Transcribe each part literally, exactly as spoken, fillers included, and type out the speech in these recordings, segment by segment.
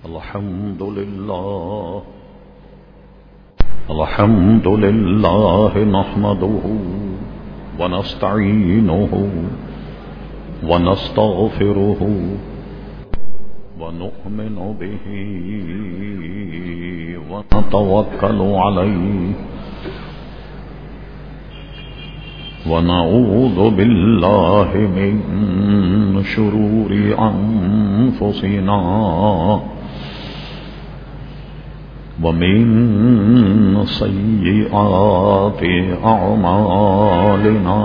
الحمد لله الحمد لله نحمده ونستعينه ونستغفره ونؤمن به ونتوكل عليه ونعوذ بالله من شرور أنفسنا ومن سيئات أعمالنا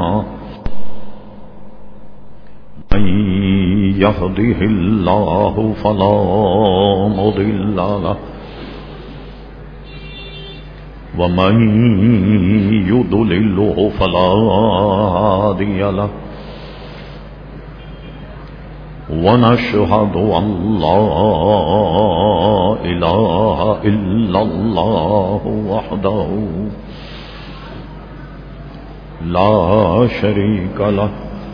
من يهده الله فلا مضل له ومن يضلله فلا هادي له ونشهد أن لا إله إلا الله وحده لا شريك له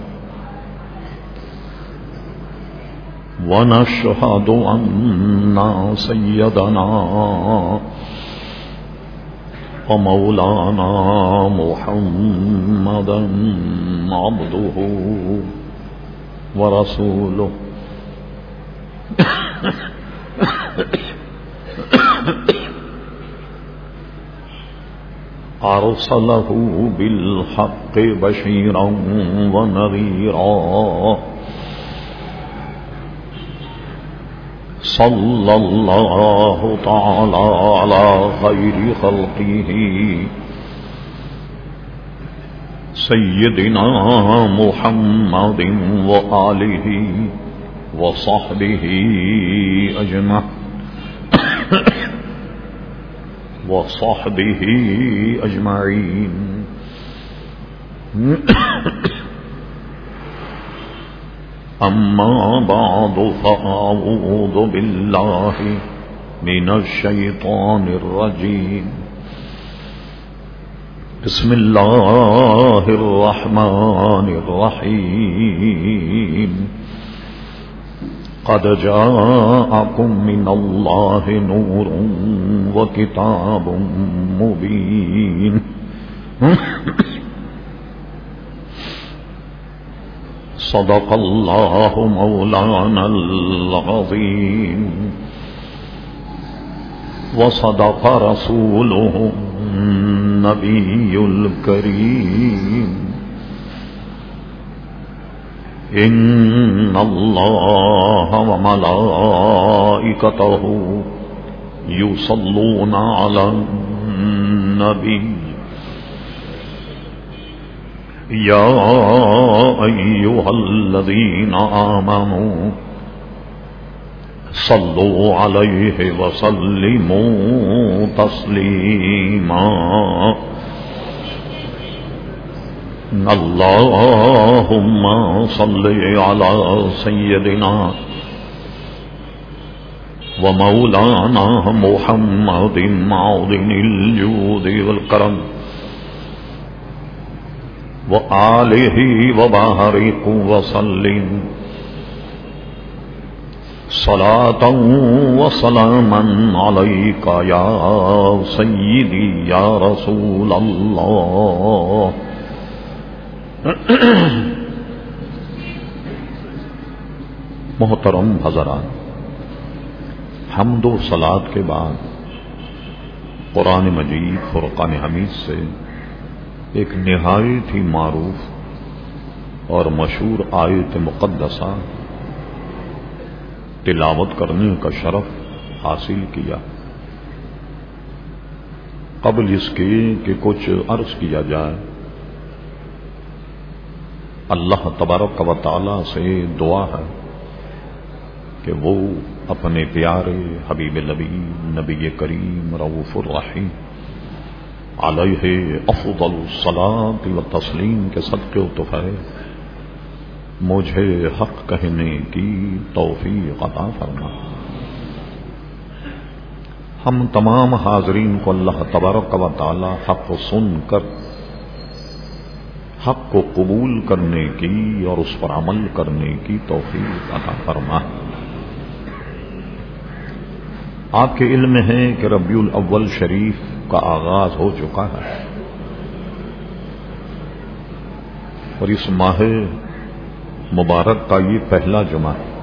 ونشهد أن سيدنا ومولانا محمدا عبده ورسوله أرسله بالحق بشيرا ونذيرا صلى الله تعالى على خير خلقه سيدنا محمد وآله وصحبه أجمعين وصحبه أجمعين أما بعد فأعوذ بالله من الشيطان الرجيم بسم الله الرحمن الرحيم قد جاءكم من الله نور وكتاب مبين صدق الله مولانا العظيم وصدق رسوله النبي الكريم إن الله وملائكته يصلون على النبي يا أيها الذين آمنوا صلوا عليه وسلموا تسليما اللهم صل على سيدنا ومولانا محمد معدن الجود والكرم وآله وبارك وسلم صلاة وسلاما عليك يا سيدي يا رسول الله محترم حضرات، حمد و صلاۃ کے بعد قرآن مجید فرقان حمید سے ایک نہایت ہی معروف اور مشہور آیت مقدسہ تلاوت کرنے کا شرف حاصل کیا۔ قبل اس کے کہ کچھ عرض کیا جائے، اللہ تبارک و تعالی سے دعا ہے کہ وہ اپنے پیارے حبیب نبی نبی کریم رؤوف الرحیم علیہ افضل الصلاۃ و تسلیم کے صدقے و طفیل مجھے حق کہنے کی توفیق عطا فرما۔ ہم تمام حاضرین کو اللہ تبارک و تعالی حق سن کر حق کو قبول کرنے کی اور اس پر عمل کرنے کی توفیق عطا فرما۔ آپ کے علم میں ہے کہ ربیع الاول شریف کا آغاز ہو چکا ہے اور اس ماہ مبارک کا یہ پہلا جمعہ ہے۔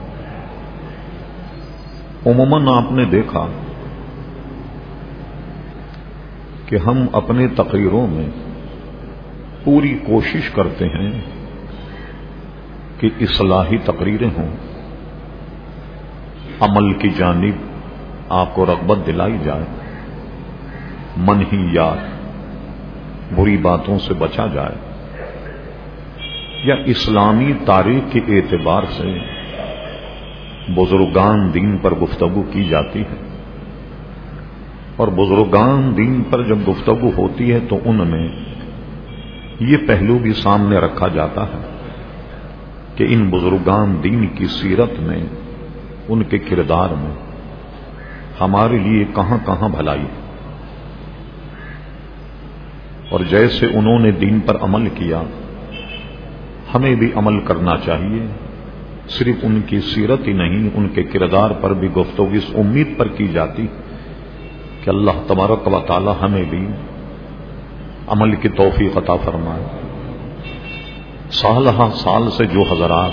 عموماً آپ نے دیکھا کہ ہم اپنے تقریروں میں پوری کوشش کرتے ہیں کہ اصلاحی تقریریں ہوں، عمل کی جانب آپ کو رغبت دلائی جائے، منہیات بری باتوں سے بچا جائے، یا اسلامی تاریخ کے اعتبار سے بزرگان دین پر گفتگو کی جاتی ہے، اور بزرگان دین پر جب گفتگو ہوتی ہے تو ان میں یہ پہلو بھی سامنے رکھا جاتا ہے کہ ان بزرگان دین کی سیرت میں، ان کے کردار میں ہمارے لیے کہاں کہاں بھلائی ہے، اور جیسے انہوں نے دین پر عمل کیا ہمیں بھی عمل کرنا چاہیے۔ صرف ان کی سیرت ہی نہیں، ان کے کردار پر بھی گفتگو اس امید پر کی جاتی کہ اللہ تبارک و تعالی ہمیں بھی عمل کی توفیق عطا فرمائے۔ سال ہاں سال سے جو حضرات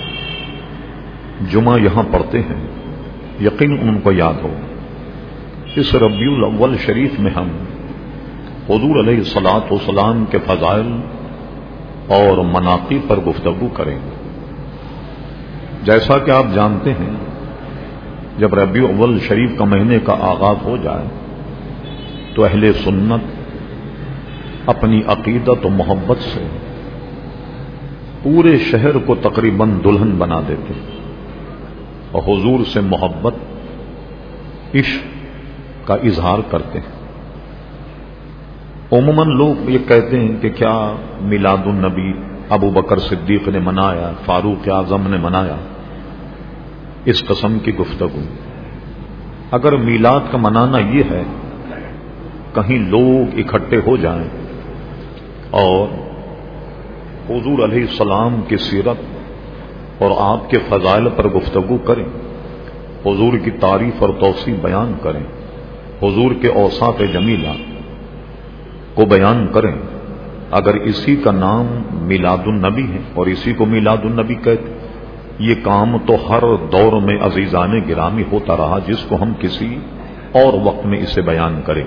جمعہ یہاں پڑھتے ہیں یقین ان کو یاد ہو، اس ربیع الاول شریف میں ہم حضور علیہ الصلاۃ والسلام کے فضائل اور مناقب پر گفتگو کریں گے۔ جیسا کہ آپ جانتے ہیں جب ربیع الاول شریف کا مہینے کا آغاز ہو جائے تو اہل سنت اپنی عقیدت و محبت سے پورے شہر کو تقریباً دلہن بنا دیتے اور حضور سے محبت، عشق کا اظہار کرتے ہیں۔ عموماً لوگ یہ کہتے ہیں کہ کیا میلاد النبی ابو بکر صدیق نے منایا، فاروق اعظم نے منایا، اس قسم کی گفتگو۔ اگر میلاد کا منانا یہ ہے کہیں لوگ اکٹھے ہو جائیں اور حضور علیہ السلام کی سیرت اور آپ کے فضائل پر گفتگو کریں، حضور کی تعریف اور توصیف بیان کریں، حضور کے اوصاف جمیلہ کو بیان کریں، اگر اسی کا نام میلاد النبی ہے اور اسی کو میلاد النبی کہتے، یہ کام تو ہر دور میں عزیزان گرامی ہوتا رہا جس کو ہم کسی اور وقت میں اسے بیان کریں۔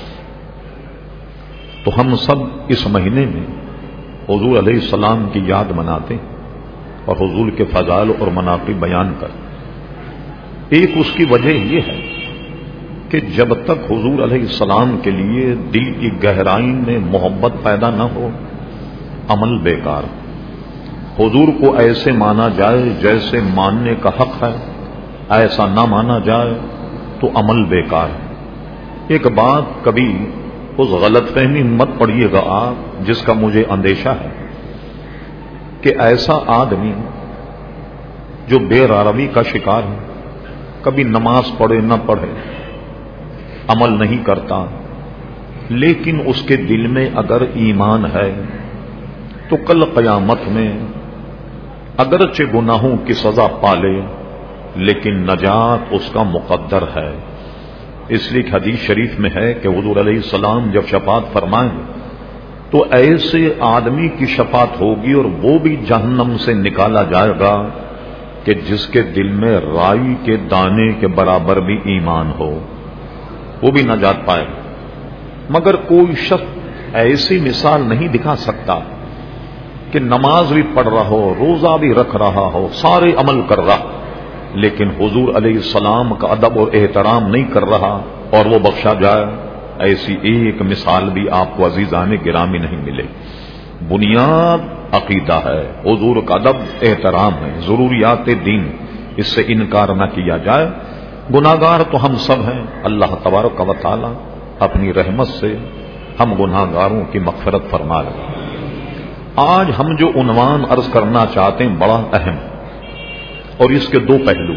تو ہم سب اس مہینے میں حضور علیہ السلام کی یاد مناتے ہیں اور حضور کے فضائل اور مناقب بیان کرتے۔ ایک اس کی وجہ یہ ہے کہ جب تک حضور علیہ السلام کے لیے دل کی گہرائی میں محبت پیدا نہ ہو عمل بیکار۔ حضور کو ایسے مانا جائے جیسے ماننے کا حق ہے، ایسا نہ مانا جائے تو عمل بیکار ہے۔ ایک بات کبھی اس غلط فہمی مت پڑیے گا آپ، جس کا مجھے اندیشہ ہے کہ ایسا آدمی جو بے راروی کا شکار ہے، کبھی نماز پڑھے نہ پڑھے، عمل نہیں کرتا، لیکن اس کے دل میں اگر ایمان ہے تو کل قیامت میں اگرچہ گناہوں کی سزا پالے لیکن نجات اس کا مقدر ہے۔ اس لیے حدیث شریف میں ہے کہ حضور علیہ السلام جب شفاعت فرمائیں تو ایسے آدمی کی شفاعت ہوگی اور وہ بھی جہنم سے نکالا جائے گا کہ جس کے دل میں رائی کے دانے کے برابر بھی ایمان ہو، وہ بھی نجات پائے گا۔ مگر کوئی شخص ایسی مثال نہیں دکھا سکتا کہ نماز بھی پڑھ رہا ہو، روزہ بھی رکھ رہا ہو، سارے عمل کر رہا، لیکن حضور علیہ السلام کا ادب اور احترام نہیں کر رہا اور وہ بخشا جائے۔ ایسی ایک مثال بھی آپ کو عزیزان گرامی نہیں ملے۔ بنیاد عقیدہ ہے، حضور کا ادب احترام ہے، ضروریات دین، اس سے انکار نہ کیا جائے۔ گناہگار تو ہم سب ہیں، اللہ تبارک و تعالی اپنی رحمت سے ہم گناہگاروں کی مغفرت فرما لے۔ آج ہم جو عنوان عرض کرنا چاہتے ہیں بڑا اہم اور اس کے دو پہلو،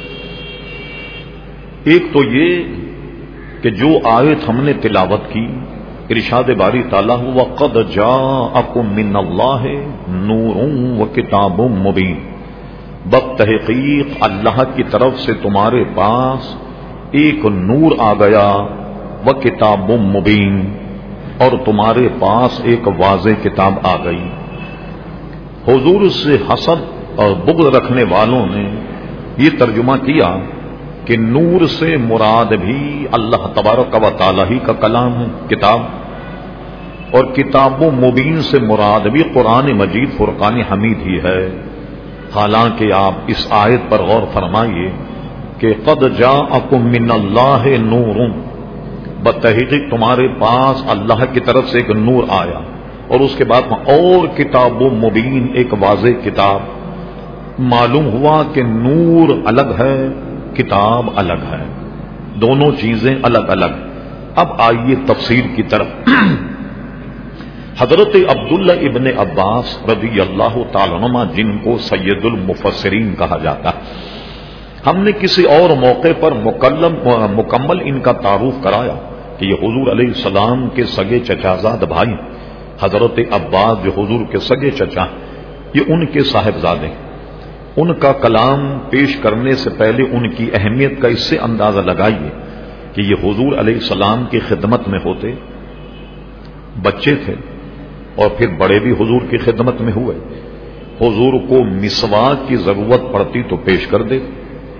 ایک تو یہ کہ جو آیت ہم نے تلاوت کی، ارشاد باری تعالیٰ وَقَدْ جَاءَكُم مِّنَ اللَّهِ نُورٌ وَكِتَابٌ مُّبِينٌ، بتحقیق اللہ کی طرف سے تمہارے پاس ایک نور آ گیا، وہ کتاب مبین، اور تمہارے پاس ایک واضح کتاب آ گئی۔ حضور سے حسد اور بغض رکھنے والوں نے یہ ترجمہ کیا کہ نور سے مراد بھی اللہ تبارک و تعالی ہی کا کلام ہے، کتاب، اور کتاب مبین سے مراد بھی قرآن مجید فرقان حمید ہی ہے۔ حالانکہ آپ اس آیت پر غور فرمائیے کہ قد جاءکم من اللہ نور، بتحقیق تمہارے پاس اللہ کی طرف سے ایک نور آیا، اور اس کے بعد اور کتاب مبین، ایک واضح کتاب۔ معلوم ہوا کہ نور الگ ہے، کتاب الگ ہے، دونوں چیزیں الگ الگ۔ اب آئیے تفسیر کی طرف۔ حضرت عبداللہ ابن عباس رضی اللہ تعالی عنہ، جن کو سید المفسرین کہا جاتا ہے، ہم نے کسی اور موقع پر مکلم مکمل ان کا تعارف کرایا کہ یہ حضور علیہ السلام کے سگے چچازاد بھائی حضرت عباس جو حضور کے سگے چچا، یہ ان کے صاحبزادے۔ ان کا کلام پیش کرنے سے پہلے ان کی اہمیت کا اس سے اندازہ لگائیے کہ یہ حضور علیہ السلام کی خدمت میں ہوتے، بچے تھے، اور پھر بڑے بھی حضور کی خدمت میں ہوئے۔ حضور کو مسواک کی ضرورت پڑتی تو پیش کر دیتے،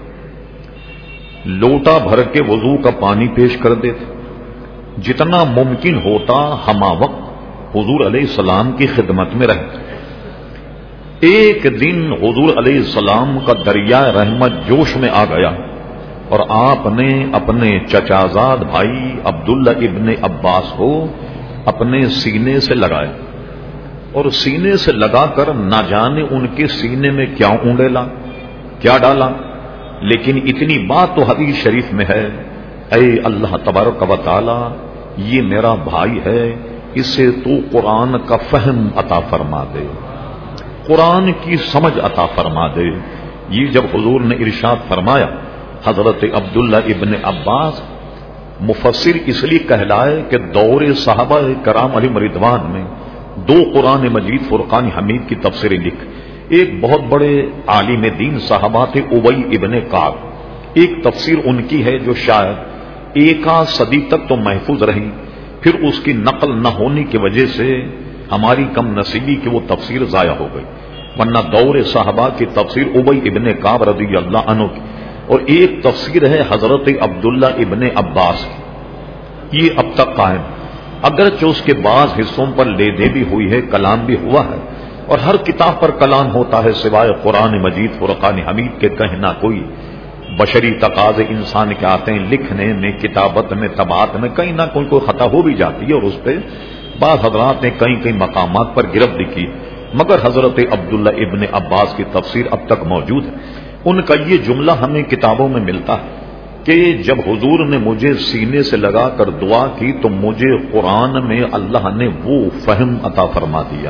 لوٹا بھر کے وضو کا پانی پیش کر دیتے، جتنا ممکن ہوتا ہما وقت حضور علیہ السلام کی خدمت میں رہتے۔ ایک دن حضور علیہ السلام کا دریا رحمت جوش میں آ گیا، اور آپ نے اپنے چچازاد بھائی عبداللہ ابن عباس کو اپنے سینے سے لگائے، اور سینے سے لگا کر نہ جانے ان کے سینے میں کیا اونڈیلا، کیا ڈالا، لیکن اتنی بات تو حدیث شریف میں ہے، اے اللہ تبارک و تعالی، یہ میرا بھائی ہے، اسے تو قرآن کا فہم عطا فرما دے، قرآن کی سمجھ عطا فرما دے۔ یہ جب حضور نے ارشاد فرمایا، حضرت عبداللہ ابن عباس مفسر اس لیے کہلائے کہ دور صحابہ کرام علیہم رضوان میں دو قرآن مجید فرقان حمید کی تفسیریں لکھ۔ ایک بہت بڑے عالم دین صحابہ تھے ابی ابن کعب، ایک تفسیر ان کی ہے جو شاید ایک آدھ صدی تک تو محفوظ رہی، پھر اس کی نقل نہ ہونے کی وجہ سے ہماری کم نصیبی کی وہ تفسیر ضائع ہو گئی، ورنہ دور صحابہ کی تفسیر ابی ابن کعب رضی اللہ عنہ کی، اور ایک تفسیر ہے حضرت عبداللہ ابن عباس کی، یہ اب تک قائم، اگرچہ اس کے بعض حصوں پر لے دے بھی ہوئی ہے، کلام بھی ہوا ہے، اور ہر کتاب پر کلام ہوتا ہے سوائے قرآن مجید فرقان حمید کے، کہیں نہ کوئی بشری تقاضے انسان کے آتے ہیں، لکھنے میں، کتابت میں، طباعت میں کہیں نہ کوئی کوئی خطا ہو بھی جاتی ہے، اور اس پہ بعض حضرات نے کئی کئی مقامات پر گرفت کی، مگر حضرت عبداللہ ابن عباس کی تفسیر اب تک موجود ہے۔ ان کا یہ جملہ ہمیں کتابوں میں ملتا ہے کہ جب حضور نے مجھے سینے سے لگا کر دعا کی تو مجھے قرآن میں اللہ نے وہ فہم عطا فرما دیا،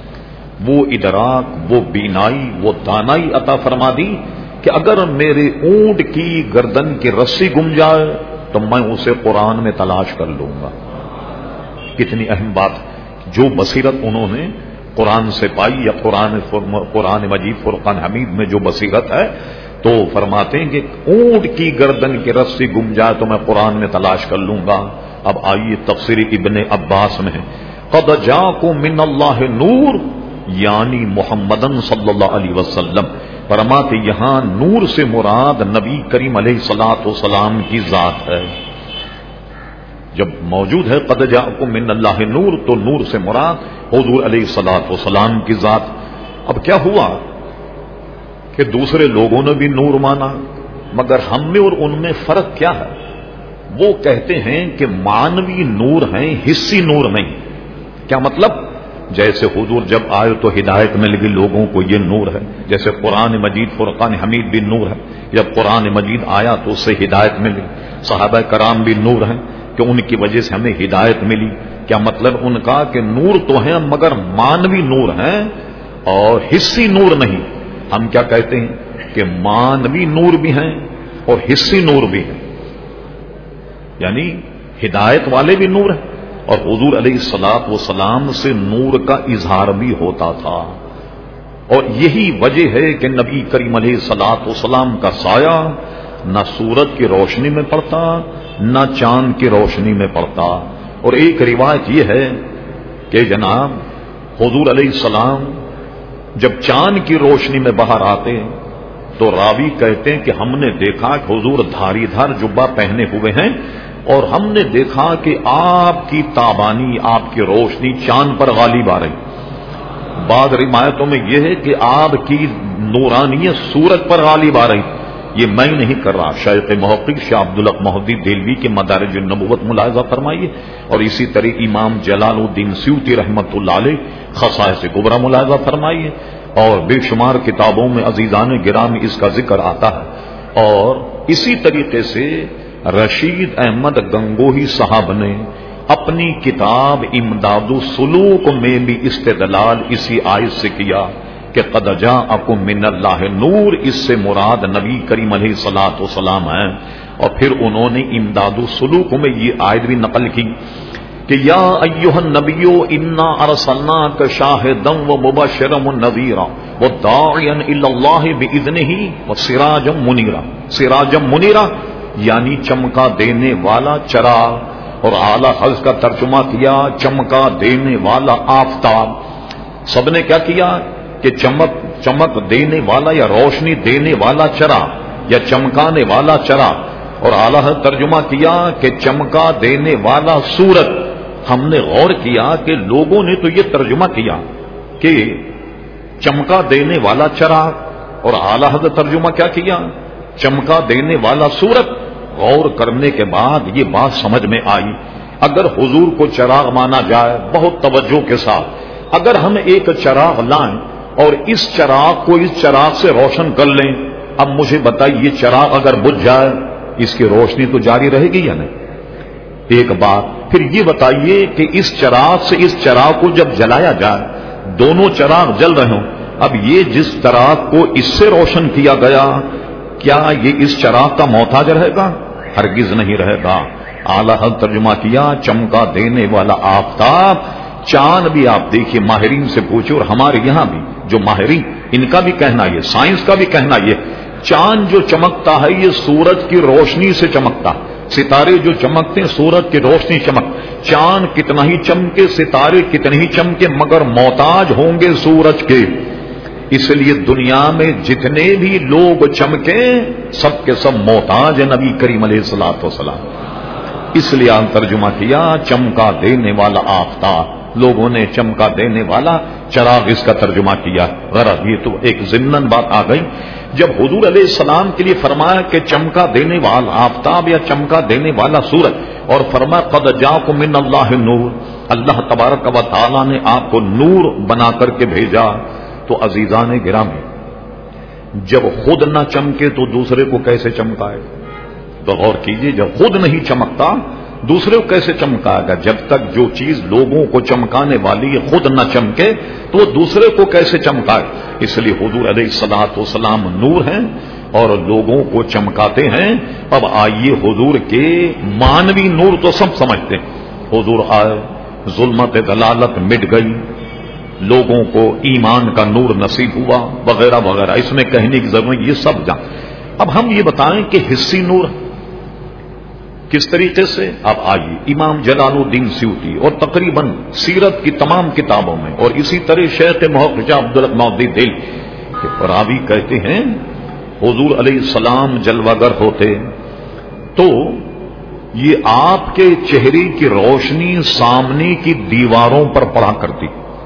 وہ ادراک، وہ بینائی، وہ دانائی عطا فرما دی کہ اگر میرے اونٹ کی گردن کی رسی گم جائے تو میں اسے قرآن میں تلاش کر لوں گا۔ کتنی اہم بات، جو بصیرت انہوں نے قرآن سے پائی، یا قرآن قرآن مجید فرقان حمید میں جو بصیرت ہے، تو فرماتے ہیں کہ اونٹ کی گردن کی رسی گم جائے تو میں قرآن میں تلاش کر لوں گا۔ اب آئیے تفسیر ابن عباس میں، قد جاءکم من اللہ نور، یعنی محمدن صلی اللہ علیہ وسلم، فرماتے یہاں نور سے مراد نبی کریم علیہ الصلوۃ والسلام کی ذات ہے۔ جب موجود ہے قد جاءکم من اللہ نور، تو نور سے مراد حضور علیہ الصلوۃ والسلام کی ذات۔ اب کیا ہوا کہ دوسرے لوگوں نے بھی نور مانا، مگر ہم میں اور ان میں فرق کیا ہے؟ وہ کہتے ہیں کہ مانوی نور ہیں، حصی نور نہیں۔ کیا مطلب؟ جیسے حضور جب آئے تو ہدایت مل گئی لوگوں کو، یہ نور ہے، جیسے قرآن مجید فرقان حمید بھی نور ہے، جب قرآن مجید آیا تو اس سے ہدایت ملی، صحابہ کرام بھی نور ہیں کہ ان کی وجہ سے ہمیں ہدایت ملی۔ کیا مطلب ان کا؟ کہ نور تو ہیں مگر مانوی نور ہیں اور حصی نور نہیں۔ ہم کیا کہتے ہیں کہ مانوی نور بھی ہیں اور حصی نور بھی ہیں، یعنی ہدایت والے بھی نور ہیں، اور حضور علیہ الصلوۃ والسلام سے نور کا اظہار بھی ہوتا تھا۔ اور یہی وجہ ہے کہ نبی کریم علیہ الصلوۃ والسلام کا سایہ نہ سورج کی روشنی میں پڑتا نہ چاند کی روشنی میں پڑتا. اور ایک روایت یہ ہے کہ جناب حضور علیہ السلام جب چاند کی روشنی میں باہر آتے تو راوی کہتے ہیں کہ ہم نے دیکھا کہ حضور دھاری دھار جبہ پہنے ہوئے ہیں اور ہم نے دیکھا کہ آپ کی تابانی آپ کی روشنی چاند پر غالب آ رہی. بعض روایتوں میں یہ ہے کہ آپ کی نورانیت سورج پر غالب آ رہی. یہ میں نہیں کر رہا، شیخ محقق شاہ عبدالحق محدث دہلوی کے مدارج النبوت ملاحظہ فرمائیے، اور اسی طرح امام جلال الدین سیوطی رحمۃ اللہ علیہ خصائص کبریٰ ملاحظہ فرمائیے، اور بے شمار کتابوں میں عزیزان گرامی اس کا ذکر آتا ہے. اور اسی طریقے سے رشید احمد گنگوہی صاحب نے اپنی کتاب امداد السلوک میں بھی استدلال اسی آیت سے کیا کہ قد جاءکم من اللہ نور، اس سے مراد نبی کریم علیہ الصلوۃ والسلام ہیں. اور پھر انہوں نے امداد السلوک میں یہ آیت بھی نقل کی کہ یا ایھا النبی انا ارسلناک شاہدا ومبشرا ونذیرا وداعیا الی اللہ باذنہ وسراجا منیرا. سراجا منیرا یعنی چمکا دینے والا چراغ، اور اعلی حضرت کا ترجمہ کیا چمکا دینے والا آفتاب. سب نے کیا کیا کہ چمک چمک دینے والا یا روشنی دینے والا چراغ یا چمکانے والا چراغ، اور اعلی حضرت ترجمہ کیا کہ چمکا دینے والا سورج. ہم نے غور کیا کہ لوگوں نے تو یہ ترجمہ کیا کہ چمکا دینے والا چراغ، اور اعلی حضرت ترجمہ کیا کیا چمکا دینے والا سورج. غور کرنے کے بعد یہ بات سمجھ میں آئی، اگر حضور کو چراغ مانا جائے بہت توجہ کے ساتھ، اگر ہم ایک چراغ لائیں اور اس چراغ کو اس چراغ سے روشن کر لیں، اب مجھے بتائیے یہ چراغ اگر بجھ جائے اس کی روشنی تو جاری رہے گی یا نہیں؟ ایک بات. پھر یہ بتائیے کہ اس چراغ سے اس چراغ کو جب جلایا جائے، دونوں چراغ جل رہے ہوں، اب یہ جس چراغ کو اس سے روشن کیا گیا کیا یہ اس چراغ کا محتاج رہے گا؟ ہرگز نہیں رہے گا. اعلیٰ حضرت ترجمہ کیا چمکا دینے والا آفتاب. چاند بھی آپ دیکھیے ماہرین سے پوچھو، اور ہمارے یہاں بھی جو ماہرین ان کا بھی کہنا یہ، سائنس کا بھی کہنا یہ، چاند جو چمکتا ہے یہ سورج کی روشنی سے چمکتا. ستارے جو چمکتے ہیں سورج کی روشنی چمک. چاند کتنا ہی چمکے، ستارے کتنے ہی چمکے، مگر محتاج ہوں گے سورج کے. اس لیے دنیا میں جتنے بھی لوگ چمکے سب کے سب محتاج ہیں نبی کریم علیہ الصلوۃ والسلام. اس لیے ہم ترجمہ کیا چمکا دینے والا آفتاب. لوگوں نے چمکا دینے والا چراغ اس کا ترجمہ کیا. غرض یہ تو ایک ضمناً بات آ گئی جب حضور علیہ السلام کے لیے فرمایا کہ چمکا دینے والا آفتاب یا چمکا دینے والا سورج، اور فرمایا قد جاءکم من اللہ نور، اللہ تبارک و تعالی نے آپ کو نور بنا کر کے بھیجا. تو عزیزان گرامی جب خود نہ چمکے تو دوسرے کو کیسے چمکائے؟ تو غور کیجیے، جب خود نہیں چمکتا دوسرے کو کیسے چمکائے گا؟ جب تک جو چیز لوگوں کو چمکانے والی ہے خود نہ چمکے تو وہ دوسرے کو کیسے چمکائے؟ اس لیے حضور علیہ الصلوۃ والسلام نور ہیں اور لوگوں کو چمکاتے ہیں. اب آئیے حضور کے مانوی نور تو سب سمجھتے ہیں. حضور آئے، ظلمت دلالت مٹ گئی، لوگوں کو ایمان کا نور نصیب ہوا وغیرہ وغیرہ. اس میں کہنے کی ضرورت یہ سب جان. اب ہم یہ بتائیں کہ حصی نور کس طریقے سے؟ اب آئیے امام جلال الدین سیوطی اور تقریباً سیرت کی تمام کتابوں میں، اور اسی طرح شیخ محقق عبدالحق محدث دہلوی کہ راوی کہتے ہیں حضور علیہ السلام جلوہ گر ہوتے تو یہ آپ کے چہرے کی روشنی سامنے کی دیواروں پر پڑا کرتی.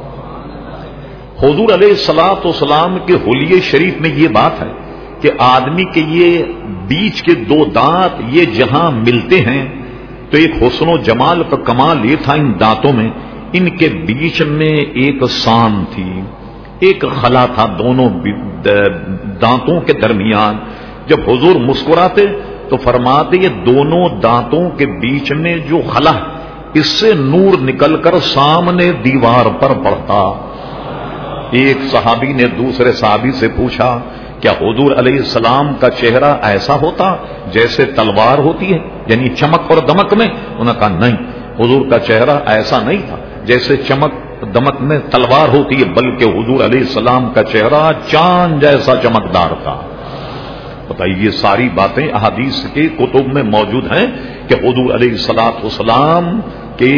حضور علیہ الصلوۃ والسلام کے حلیے شریف میں یہ بات ہے کہ آدمی کے یہ بیچ کے دو دانت یہ جہاں ملتے ہیں تو ایک حسن و جمال کا کمال یہ تھا ان دانتوں میں، ان کے بیچ میں ایک سان تھی، ایک خلا تھا دونوں دانتوں کے درمیان. جب حضور مسکراتے تو فرماتے یہ دونوں دانتوں کے بیچ میں جو خلا اس سے نور نکل کر سامنے دیوار پر پڑتا. ایک صحابی نے دوسرے صحابی سے پوچھا کیا حضور علیہ السلام کا چہرہ ایسا ہوتا جیسے تلوار ہوتی ہے، یعنی چمک اور دمک میں؟ انہوں نے کہا نہیں، حضور کا چہرہ ایسا نہیں تھا جیسے چمک دمک میں تلوار ہوتی ہے، بلکہ حضور علیہ السلام کا چہرہ چاند جیسا چمکدار تھا. بتائیے یہ ساری باتیں احادیث کے کتب میں موجود ہیں کہ حضور علیہ الصلوۃ والسلام کے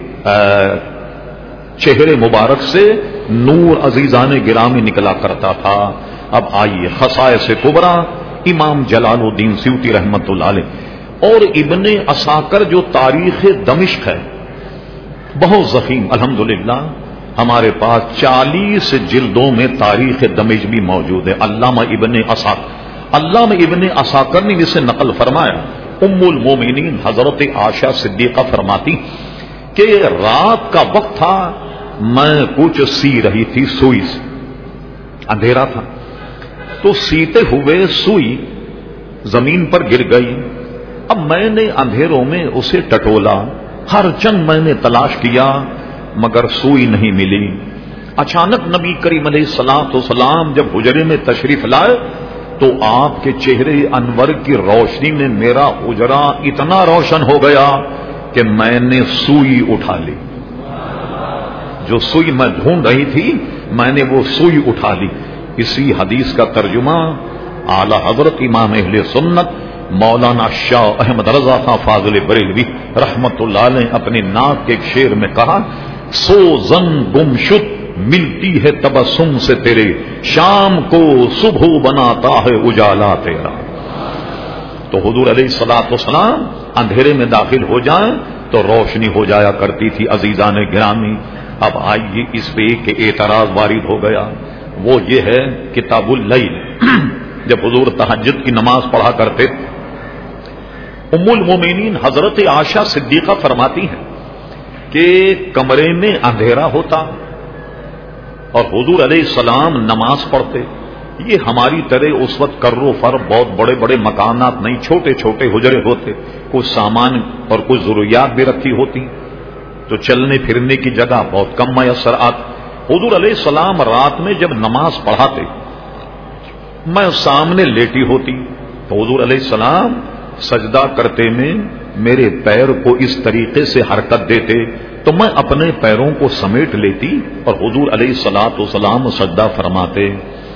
چہرے مبارک سے نور عزیزان گرامی نکلا کرتا تھا. اب آئیے خصائص کبریٰ امام جلال الدین سیوطی رحمت اللہ علیہ اور ابن عساکر جو تاریخ دمشق ہے بہت ضخیم الحمدللہ ہمارے پاس چالیس جلدوں میں تاریخ دمشق بھی موجود ہے. علامہ ابن عساکر علامہ ابن عساکر نے اسے نقل فرمایا. ام المومنین حضرت عائشہ صدیقہ فرماتی کہ رات کا وقت تھا, میں کچھ سی رہی تھی سوئی سے, اندھیرا تھا تو سیتے ہوئے سوئی زمین پر گر گئی. اب میں نے اندھیروں میں اسے ٹٹولا, ہر چند میں نے تلاش کیا مگر سوئی نہیں ملی. اچانک نبی کریم علیہ الصلوۃ والسلام جب حجرے میں تشریف لائے تو آپ کے چہرے انور کی روشنی میں میرا حجرہ اتنا روشن ہو گیا کہ میں نے سوئی اٹھا لی. جو سوئی میں ڈھونڈ رہی تھی میں نے وہ سوئی اٹھا لی. اسی حدیث کا ترجمہ اعلی حضرت امام اہل سنت مولانا شاہ احمد رضا خان فاضل بریلوی رحمت اللہ علیہ اپنے ناک کے ایک شعر میں کہا, سو زن گم شد ملتی ہے تبسم سے تیرے, شام کو صبح بناتا ہے اجالا تیرا. تو حضور علیہ الصلوۃ والسلام اندھیرے میں داخل ہو جائیں تو روشنی ہو جایا کرتی تھی عزیزان گرامی. اب آئیے اس پہ ایک اعتراض وارد ہو گیا, وہ یہ ہے کتاب اللیل. جب حضور تہجد کی نماز پڑھا کرتے ام المومنین حضرت عائشہ صدیقہ فرماتی ہیں کہ کمرے میں اندھیرا ہوتا اور حضور علیہ السلام نماز پڑھتے. یہ ہماری طرح اس وقت کر و فر بہت بڑے بڑے مکانات نہیں, چھوٹے چھوٹے حجرے ہوتے, کچھ سامان اور کچھ ضروریات بھی رکھی ہوتی, تو چلنے پھرنے کی جگہ بہت کم میسر آتی. حضور علیہ السلام رات میں جب نماز پڑھاتے میں سامنے لیٹی ہوتی تو حضور علیہ السلام سجدہ کرتے میں میرے پیر کو اس طریقے سے حرکت دیتے تو میں اپنے پیروں کو سمیٹ لیتی اور حضور علیہ الصلوۃ والسلام سجدہ فرماتے.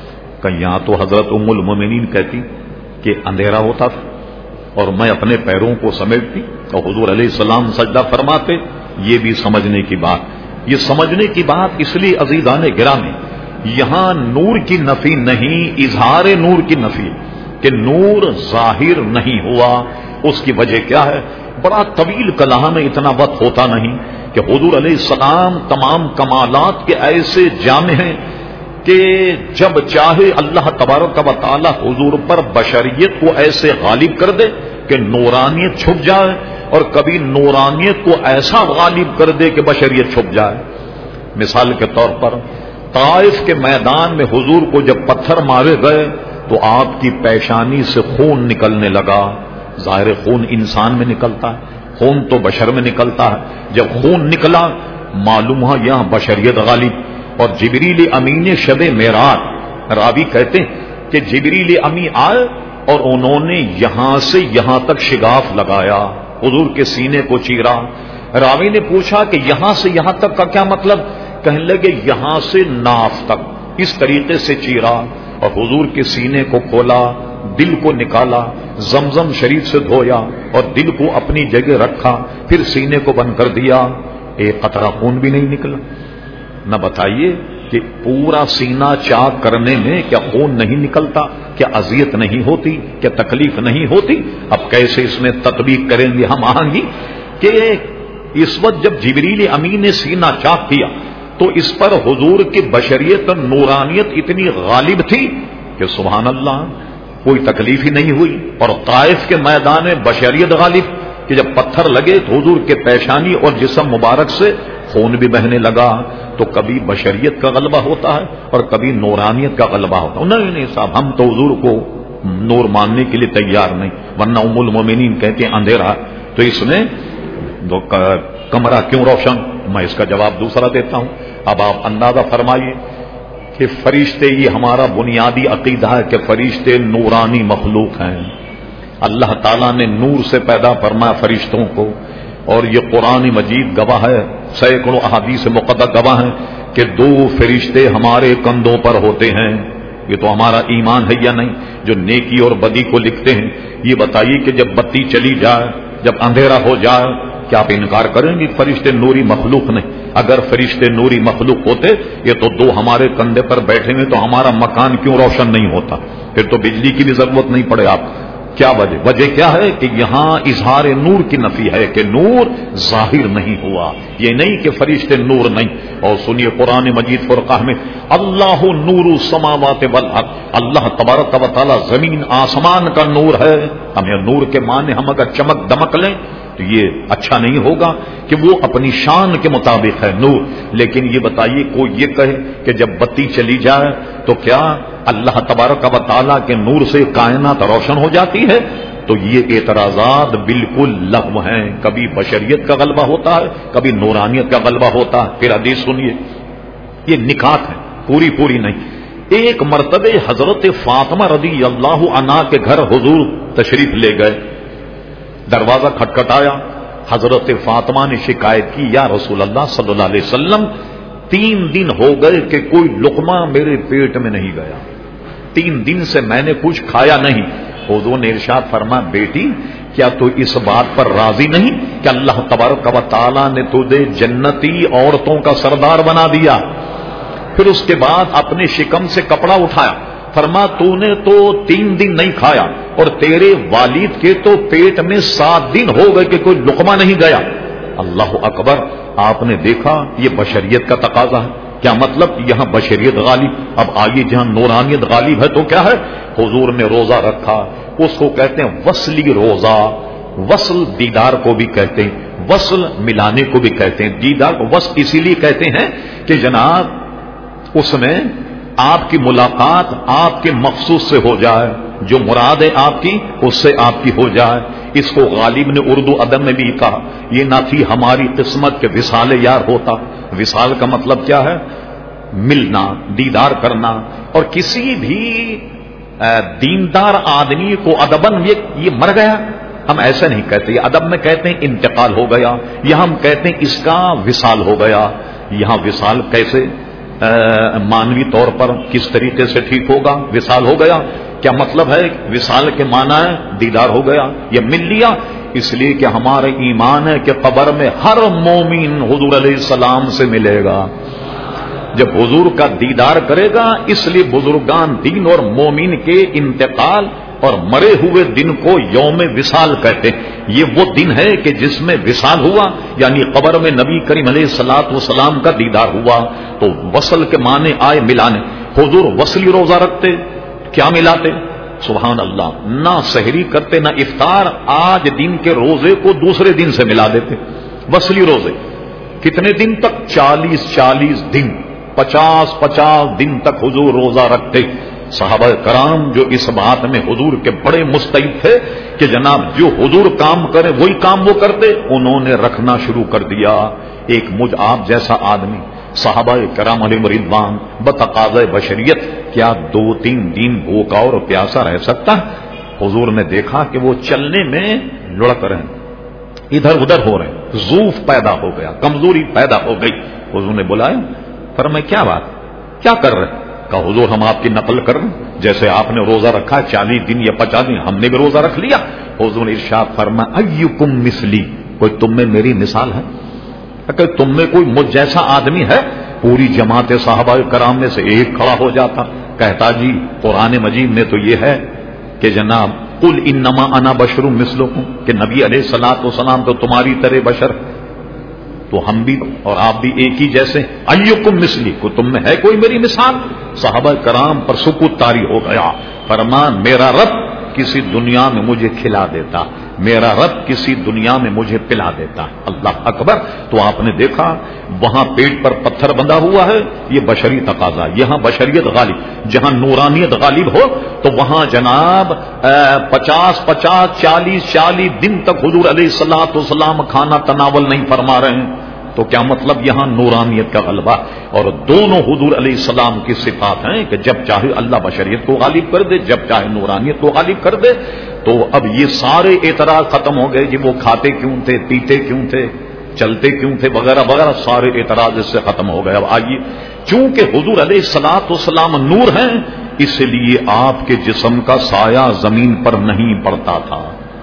کہ یہاں تو حضرت ام المومنین کہتی کہ اندھیرا ہوتا تھا اور میں اپنے پیروں کو سمیٹتی اور حضور علیہ السلام سجدہ فرماتے. یہ بھی سمجھنے کی بات, یہ سمجھنے کی بات اس لیے عزیزان گرامی یہاں نور کی نفی نہیں, اظہار نور کی نفی کہ نور ظاہر نہیں ہوا. اس کی وجہ کیا ہے؟ بڑا طویل کلام میں اتنا وقت ہوتا نہیں کہ حضور علیہ السلام تمام کمالات کے ایسے جامع ہیں کہ جب چاہے اللہ تبارک و تعالی حضور پر بشریت کو ایسے غالب کر دے کہ نورانیت چھپ جائے, اور کبھی نورانیت کو ایسا غالب کر دے کہ بشریت چھپ جائے. مثال کے طور پر طائف کے میدان میں حضور کو جب پتھر مارے گئے تو آپ کی پیشانی سے خون نکلنے لگا. ظاہر خون انسان میں نکلتا ہے, خون تو بشر میں نکلتا ہے. جب خون نکلا معلوم ہوا یہاں بشریت غالب. اور جبریل امین شب معراج راوی کہتے ہیں کہ جبریل امی آئے اور انہوں نے یہاں سے یہاں تک شگاف لگایا, حضور کے سینے کو چیرا. راوی نے پوچھا کہ یہاں سے یہاں تک کا کیا مطلب؟ کہنے لگے یہاں سے ناف تک اس طریقے سے چیرا اور حضور کے سینے کو کھولا, دل کو نکالا, زمزم شریف سے دھویا اور دل کو اپنی جگہ رکھا, پھر سینے کو بند کر دیا. ایک قطرہ خون بھی نہیں نکلا. نہ بتائیے کہ پورا سینہ چاک کرنے میں کیا خون نہیں نکلتا, کیا اذیت نہیں ہوتی, کیا تکلیف نہیں ہوتی؟ اب کیسے اس میں تطبیق کریں گے ہم آہنگی کہ اس وقت جب جبریل امین نے سینہ چاک کیا تو اس پر حضور کی بشریت اور نورانیت اتنی غالب تھی کہ سبحان اللہ کوئی تکلیف ہی نہیں ہوئی. اور طائف کے میدان میں بشریت غالب کہ جب پتھر لگے تو حضور کے پیشانی اور جسم مبارک سے خون بھی بہنے لگا. تو کبھی بشریت کا غلبہ ہوتا ہے اور کبھی نورانیت کا غلبہ ہوتا ہے. نہیں نہیں صاحب, ہم تو حضور کو نور ماننے کے لیے تیار نہیں, ورنہ ام المومنین کہتے ہیں اندھیرا تو اس میں کمرہ کیوں روشن؟ میں اس کا جواب دوسرا دیتا ہوں. اب آپ اندازہ فرمائیے کہ فرشتے, یہ ہمارا بنیادی عقیدہ ہے کہ فرشتے نورانی مخلوق ہیں. اللہ تعالیٰ نے نور سے پیدا فرمایا فرشتوں کو, اور یہ قرآن مجید گواہ ہے, سینکڑوں احادیث مقدس گواہ ہیں کہ دو فرشتے ہمارے کندھوں پر ہوتے ہیں. یہ تو ہمارا ایمان ہے یا نہیں؟ جو نیکی اور بدی کو لکھتے ہیں، یہ بتائیے کہ جب بتی چلی جائے، جب اندھیرا ہو جائے، کیا آپ انکار کریں گے فرشتے نوری مخلوق نہیں؟ اگر فرشتے نوری مخلوق ہوتے، یہ تو دو ہمارے کندھے پر بیٹھے ہوئے، تو ہمارا مکان کیوں روشن نہیں ہوتا؟ پھر تو بجلی کی بھی ضرورت نہیں پڑے آپ۔ کیا وجہ؟ وجہ کیا ہے کہ یہاں اظہار نور کی نفی ہے کہ نور ظاہر نہیں ہوا، یہ نہیں کہ فرشتے نور نہیں۔ اور سنیے قرآن مجید فرقہ میں، اللہ نور السماوات والارض، اللہ تبارک و تعالی زمین آسمان کا نور ہے۔ ہمیں نور کے معنی ہم اگر چمک دمک لیں تو یہ اچھا نہیں ہوگا کہ وہ اپنی شان کے مطابق ہے نور۔ لیکن یہ بتائیے کوئی یہ کہے کہ جب بتی چلی جائے تو کیا اللہ تبارک و تعالیٰ کے نور سے کائنات روشن ہو جاتی ہے؟ تو یہ اعتراضات بالکل لغو ہیں۔ کبھی بشریت کا غلبہ ہوتا ہے، کبھی نورانیت کا غلبہ ہوتا ہے۔ پھر حدیث سنیے، یہ نکات ہے، پوری پوری نہیں۔ ایک مرتبہ حضرت فاطمہ رضی اللہ عنہا کے گھر حضور تشریف لے گئے، دروازہ کھٹکھٹایا، حضرت فاطمہ نے شکایت کی، یا رسول اللہ صلی اللہ علیہ وسلم تین دن ہو گئے کہ کوئی لقمہ میرے پیٹ میں نہیں گیا، تین دن سے میں نے کچھ کھایا نہیں۔ حضور نے ارشاد فرمایا، بیٹی کیا تو اس بات پر راضی نہیں کہ اللہ تبارک و تعالیٰ نے تجھے جنتی عورتوں کا سردار بنا دیا؟ پھر اس کے بعد اپنے شکم سے کپڑا اٹھایا، فرما تو نے تو تین دن نہیں کھایا اور تیرے والد کے تو پیٹ میں سات دن ہو گئے کہ کوئی لقمہ نہیں گیا۔ اللہ اکبر! آپ نے دیکھا یہ بشریت کا تقاضا ہے۔ کیا مطلب؟ یہاں بشریت غالب۔ اب آئیے جہاں نورانیت غالب ہے تو کیا ہے؟ حضور نے روزہ رکھا، اس کو کہتے ہیں وصلی روزہ۔ وصل دیدار کو بھی کہتے ہیں، وصل ملانے کو بھی کہتے ہیں۔ دیدار کو وصل اسی لیے کہتے ہیں کہ جناب اس میں آپ کی ملاقات آپ کے مخصوص سے ہو جائے، جو مراد ہے آپ کی اس سے آپ کی ہو جائے۔ اس کو غالب نے اردو ادب میں بھی کہا، یہ نہ تھی ہماری قسمت کے وصال یار ہوتا۔ وصال کا مطلب کیا ہے؟ ملنا، دیدار کرنا۔ اور کسی بھی دیندار آدمی کو ادبن یہ مر گیا، ہم ایسا نہیں کہتے، یہ ادب میں کہتے ہیں انتقال ہو گیا، یہاں ہم کہتے ہیں اس کا وصال ہو گیا۔ یہاں وصال کیسے مانوی طور پر کس طریقے سے ٹھیک ہوگا؟ وصال ہو گیا، کیا مطلب ہے؟ وصال کے معنی ہے دیدار ہو گیا یا مل لیا۔ اس لیے کہ ہمارے ایمان ہے کہ قبر میں ہر مومن حضور علیہ السلام سے ملے گا جب حضور کا دیدار کرے گا۔ اس لیے بزرگان دین اور مومن کے انتقال اور مرے ہوئے دن کو یوم وصال کہتے ہیں۔ یہ وہ دن ہے کہ جس میں وصال ہوا، یعنی قبر میں نبی کریم علیہ الصلوۃ والسلام کا دیدار ہوا۔ تو وصل کے معنی آئے ملانے۔ حضور وصلی روزہ رکھتے، کیا ملاتے؟ سبحان اللہ! نہ سحری کرتے نہ افطار، آج دن کے روزے کو دوسرے دن سے ملا دیتے۔ وصلی روزے کتنے دن تک؟ چالیس چالیس دن، پچاس پچاس دن تک حضور روزہ رکھتے۔ صحابہ کرام جو اس بات میں حضور کے بڑے مستعد تھے کہ جناب جو حضور کام کرے وہی کام وہ کرتے، انہوں نے رکھنا شروع کر دیا۔ ایک مجھ آپ جیسا آدمی صحابہ کرام علیہ رضوان بتقاضۂ بشریت کیا دو تین دن بھوکا اور پیاسا رہ سکتا ہے؟ حضور نے دیکھا کہ وہ چلنے میں لڑک رہے ہیں، ادھر ادھر ہو رہے ہیں، ضعف پیدا ہو گیا، کمزوری پیدا ہو گئی۔ حضور نے بلایا، فرمایا کیا بات، کیا کر رہے ہیں؟ کہا حضور ہم آپ کی نقل کر رہے ہیں، جیسے آپ نے روزہ رکھا چالیس دن یا پچاس دن ہم نے بھی روزہ رکھ لیا۔ حضور نے ارشاد فرمایا ایکم مثلی، کوئی تم میں میری مثال ہے؟ کہ تم میں کوئی مجھ جیسا آدمی ہے؟ پوری جماعت صحابہ کرام میں سے ایک کھڑا ہو جاتا، کہتا جی قرآن مجید میں تو یہ ہے کہ جناب قل انما انا بشر مثلکم، کہ نبی علیہ الصلوۃ والسلام تو تمہاری طرح بشر، تو ہم بھی اور آپ بھی ایک ہی جیسے۔ ایکم مثلی، کو تم میں ہے کوئی میری مثال؟ صحابہ کرام پر سکوت طاری ہو گیا۔ فرمان میرا رب کسی دنیا میں مجھے کھلا دیتا، میرا رب کسی دنیا میں مجھے پلا دیتا۔ اللہ اکبر! تو آپ نے دیکھا وہاں پیٹ پر پتھر بندھا ہوا ہے، یہ بشری تقاضا۔ یہاں بشریت غالب، جہاں نورانیت غالب ہو تو وہاں جناب پچاس پچاس چالیس چالیس دن تک حضور علیہ الصلوۃ والسلام کھانا تناول نہیں فرما رہے ہیں۔ تو کیا مطلب؟ یہاں نورانیت کا غلبہ۔ اور دونوں حضور علیہ السلام کی صفات ہیں کہ جب چاہے اللہ بشریت کو غالب کر دے، جب چاہے نورانیت کو غالب کر دے۔ تو اب یہ سارے اعتراض ختم ہو گئے جی وہ کھاتے کیوں تھے، پیتے کیوں تھے، چلتے کیوں تھے وغیرہ وغیرہ، سارے اعتراض اس سے ختم ہو گئے۔ اب آئیے، چونکہ حضور علیہ الصلوۃ والسلام نور ہیں، اس لیے آپ کے جسم کا سایہ زمین پر نہیں پڑتا تھا۔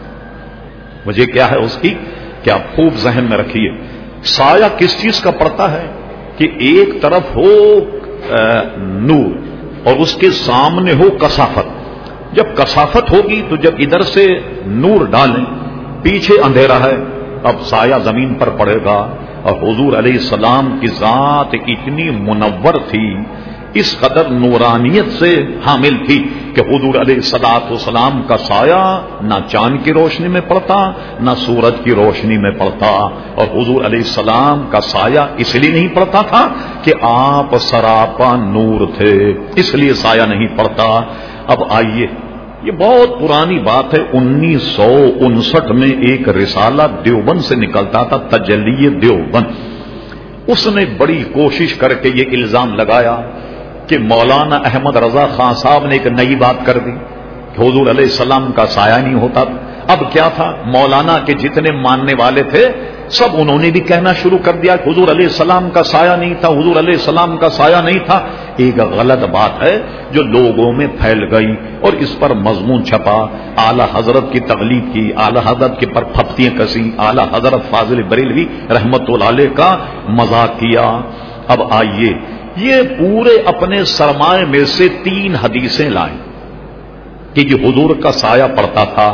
وجہ کیا ہے اس کی کہ آپ خوب ذہن میں رکھیے، سایہ کس چیز کا پڑتا ہے کہ ایک طرف ہو نور اور اس کے سامنے ہو کثافت۔ جب کثافت ہوگی تو جب ادھر سے نور ڈالیں، پیچھے اندھیرا ہے، اب سایہ زمین پر پڑے گا۔ اور حضور علیہ السلام کی ذات اتنی منور تھی، اس قدر نورانیت سے حامل تھی کہ حضور علیہ الصلوۃ والسلام کا سایہ نہ چاند کی روشنی میں پڑتا نہ سورج کی روشنی میں پڑتا، اور حضور علیہ السلام کا سایہ اس لیے نہیں پڑتا تھا کہ آپ سراپا نور تھے، اس لیے سایہ نہیں پڑتا۔ اب آئیے، یہ بہت پرانی بات ہے، انیس سو انسٹھ میں ایک رسالہ دیوبند سے نکلتا تھا، تجلی دیوبند۔ اس نے بڑی کوشش کر کے یہ الزام لگایا کہ مولانا احمد رضا خان صاحب نے ایک نئی بات کر دی کہ حضور علیہ السلام کا سایہ نہیں ہوتا۔ اب کیا تھا، مولانا کے جتنے ماننے والے تھے سب انہوں نے بھی کہنا شروع کر دیا کہ حضور علیہ السلام کا سایہ نہیں تھا، حضور علیہ السلام کا سایہ نہیں تھا۔ ایک غلط بات ہے جو لوگوں میں پھیل گئی اور اس پر مضمون چھپا، اعلی حضرت کی تقلید کی، اعلی حضرت کے پر پھپتیاں کسی، اعلی حضرت فاضل بریلوی رحمت اللہ علیہ کا مذاق کیا۔ اب آئیے، یہ پورے اپنے سرمایہ میں سے تین حدیثیں لائیں کہ یہ حضور کا سایہ پڑتا تھا۔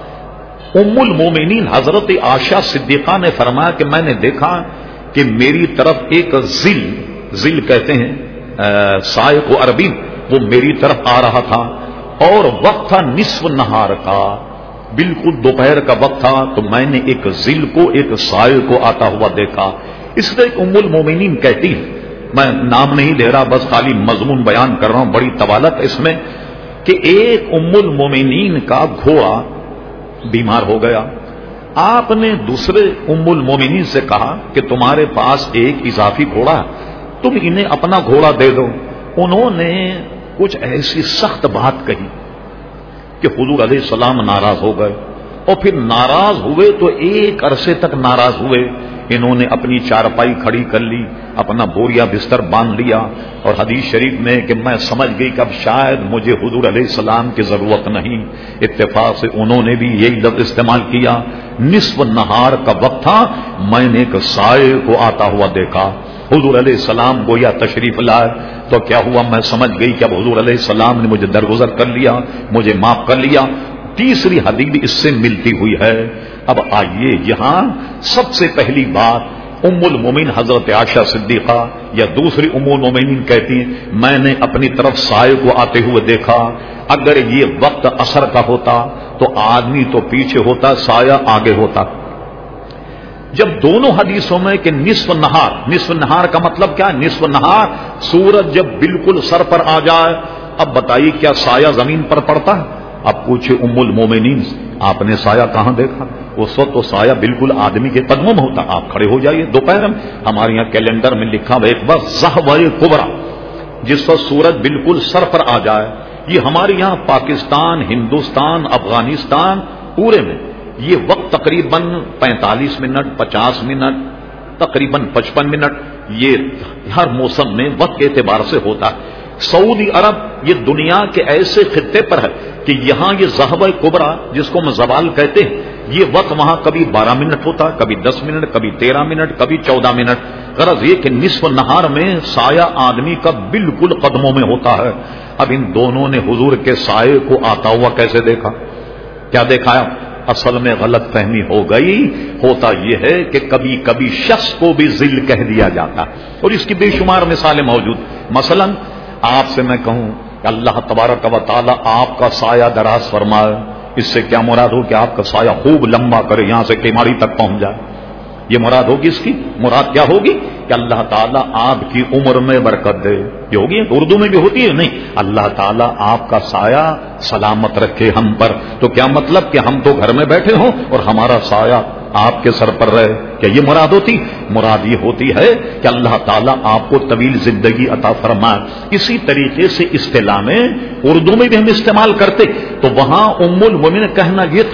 ام المومنین حضرت عائشہ صدیقہ نے فرمایا کہ میں نے دیکھا کہ میری طرف ایک ذل ذل کہتے ہیں سائے کو عربی، وہ میری طرف آ رہا تھا اور وقت تھا نصف نہار کا، بالکل دوپہر کا وقت تھا، تو میں نے ایک ذل کو ایک سائے کو آتا ہوا دیکھا۔ اس لیے ام المومنین کہتی ہے، میں نام نہیں دے رہا، بس خالی مضمون بیان کر رہا ہوں، بڑی طوالت اس میں، کہ ایک ام المومنین کا گھوڑا بیمار ہو گیا۔ آپ نے دوسرے ام المومنین سے کہا کہ تمہارے پاس ایک اضافی گھوڑا ہے، تم انہیں اپنا گھوڑا دے دو۔ انہوں نے کچھ ایسی سخت بات کہی کہ حضور علیہ السلام ناراض ہو گئے، اور پھر ناراض ہوئے تو ایک عرصے تک ناراض ہوئے۔ انہوں نے اپنی چارپائی کھڑی کر لی، اپنا بوریا بستر باندھ لیا، اور حدیث شریف میں کہ میں سمجھ گئی کہ اب شاید مجھے حضور علیہ السلام کی ضرورت نہیں۔ اتفاق سے انہوں نے بھی یہی لفظ استعمال کیا، نصف نہار کا وقت تھا، میں نے ایک سائے کو آتا ہوا دیکھا۔ حضور علیہ السلام گویا تشریف لائے تو کیا ہوا، میں سمجھ گئی کہ اب حضور علیہ السلام نے مجھے درگزر کر لیا، مجھے معاف کر لیا۔ تیسری حدیث بھی اس سے ملتی ہوئی ہے۔ اب آئیے، یہاں سب سے پہلی بات ام المومنین حضرت عائشہ صدیقہ یا دوسری ام المومنین کہتی ہیں میں نے اپنی طرف سائے کو آتے ہوئے دیکھا۔ اگر یہ وقت عصر کا ہوتا تو آدمی تو پیچھے ہوتا، سایہ آگے ہوتا۔ جب دونوں حدیثوں میں کہ نصف نہار، نصف نہار کا مطلب کیا ہے، نصف نہار سورج جب بالکل سر پر آ جائے، اب بتائیے کیا سایہ زمین پر پڑتا ہے؟ اب پوچھے ام المومنین آپ نے سایہ کہاں دیکھا؟ اس وقت تو سایہ بالکل آدمی کے قدموں میں ہوتا، آپ کھڑے ہو جائیے دوپہر میں، ہمارے یہاں کیلنڈر میں لکھا ہوا ایک بار ضحوہ کبریٰ، جس وقت سورج بالکل سر پر آ جائے، یہ ہمارے یہاں پاکستان، ہندوستان، افغانستان پورے میں یہ وقت تقریباً پینتالیس منٹ، پچاس منٹ، تقریباً پچپن منٹ، یہ ہر موسم میں وقت کے اعتبار سے ہوتا ہے۔ سعودی عرب یہ دنیا کے ایسے خطے پر ہے کہ یہاں یہ ضحوہ کبریٰ جس کو ہم زوال کہتے ہیں، یہ وقت وہاں کبھی بارہ منٹ ہوتا، کبھی دس منٹ، کبھی تیرہ منٹ، کبھی چودہ منٹ۔ غرض یہ کہ نصف نہار میں سایہ آدمی کا بالکل قدموں میں ہوتا ہے۔ اب ان دونوں نے حضور کے سائے کو آتا ہوا کیسے دیکھا؟ کیا دیکھا؟ اصل میں غلط فہمی ہو گئی۔ ہوتا یہ ہے کہ کبھی کبھی شخص کو بھی ذل کہہ دیا جاتا، اور اس کی بے شمار مثالیں موجود۔ مثلا آپ سے میں کہوں کہ اللہ تبارک و تعالی آپ کا سایہ دراز فرمائے، اس سے کیا مراد ہو کہ آپ کا سایہ خوب لمبا کرے، یہاں سے کیماڑی تک پہنچ جائے، یہ مراد ہوگی اس کی؟ مراد کیا ہوگی کہ اللہ تعالیٰ آپ کی عمر میں برکت دے، یہ ہوگی؟ اردو میں بھی ہوتی ہے نہیں، اللہ تعالیٰ آپ کا سایہ سلامت رکھے ہم پر، تو کیا مطلب کہ ہم تو گھر میں بیٹھے ہوں اور ہمارا سایہ آپ کے سر پر رہے، کیا یہ مراد ہوتی؟ مراد یہ ہوتی ہے کہ اللہ تعالیٰ آپ کو طویل زندگی عطا فرمائے۔ اسی طریقے سے اصطلاح میں اردو میں بھی ہم استعمال کرتے، تو وہاں ام المومنین کہنا یہ تھا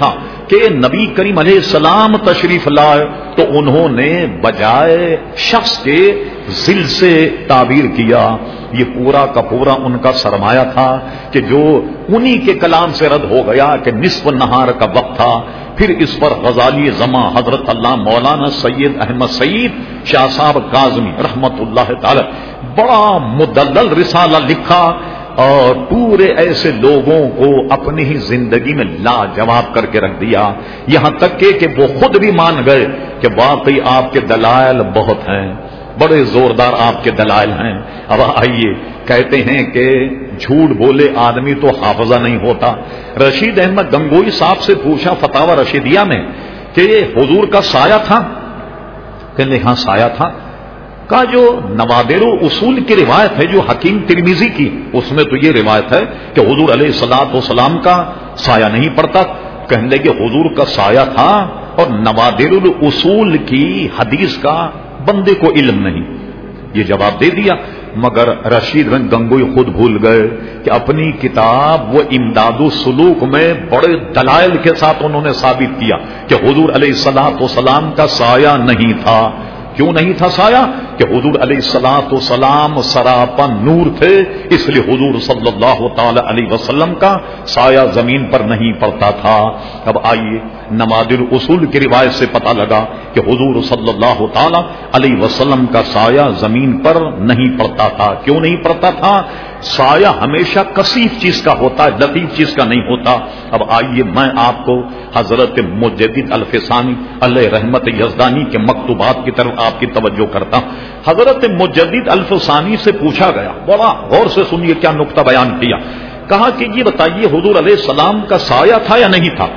کہ نبی کریم علیہ السلام تشریف لائے تو انہوں نے بجائے شخص کے ذل سے تعبیر کیا. یہ پورا کا پورا ان کا سرمایہ تھا کہ جو انہی کے کلام سے رد ہو گیا کہ نصف نہار کا وقت تھا. پھر اس پر غزالی زماں حضرت اللہ مولانا سید احمد سعید شاہ صاحب کاظمی رحمت اللہ تعالی بڑا مدلل رسالہ لکھا اور پورے ایسے لوگوں کو اپنی ہی زندگی میں لاجواب کر کے رکھ دیا. یہاں تک کہ, کہ وہ خود بھی مان گئے کہ واقعی آپ کے دلائل بہت ہیں, بڑے زوردار آپ کے دلائل ہیں. اب آئیے, کہتے ہیں کہ جھوٹ بولے آدمی تو حافظہ نہیں ہوتا. رشید احمد گنگوئی صاحب سے پوچھا فتاوی رشیدیہ میں کہ حضور کا سایہ تھا؟ کہنے ہاں سایہ تھا. کا جو نوادر اصول کی روایت ہے جو حکیم ترمذی کی, اس میں تو یہ روایت ہے کہ حضور علیہ الصلوۃ والسلام کا سایہ نہیں پڑتا. کہنے لگے حضور کا سایہ تھا اور نوادر الاصول کی حدیث کا بندے کو علم نہیں. یہ جواب دے دیا. مگر رشید رنگ گنگوئی خود بھول گئے کہ اپنی کتاب وہ امداد السلوک میں بڑے دلائل کے ساتھ انہوں نے ثابت کیا کہ حضور علیہ الصلوۃ والسلام کا سایہ نہیں تھا. کیوں نہیں تھا سایہ؟ کہ حضور علیہ الصلوۃ والسلام سراپا نور تھے, اس لیے حضور صلی اللہ تعالی علیہ وسلم کا سایہ زمین پر نہیں پڑتا تھا. اب آئیے, نوادر اصول کی روایت سے پتہ لگا کہ حضور صلی اللہ تعالی علیہ وسلم کا سایہ زمین پر نہیں پڑتا تھا. کیوں نہیں پڑتا تھا؟ سایہ ہمیشہ کثیف چیز کا ہوتا ہے, لطیف چیز کا نہیں ہوتا. اب آئیے میں آپ کو حضرت مجدد الفسانی علیہ رحمت یزدانی کے مکتوبات کی طرف آپ کی توجہ کرتا ہوں. حضرت مجدد الفسانی سے پوچھا گیا, بڑا غور سے سنیے کیا نقطہ بیان کیا. کہا کہ یہ بتائیے حضور علیہ السلام کا سایہ تھا یا نہیں تھا؟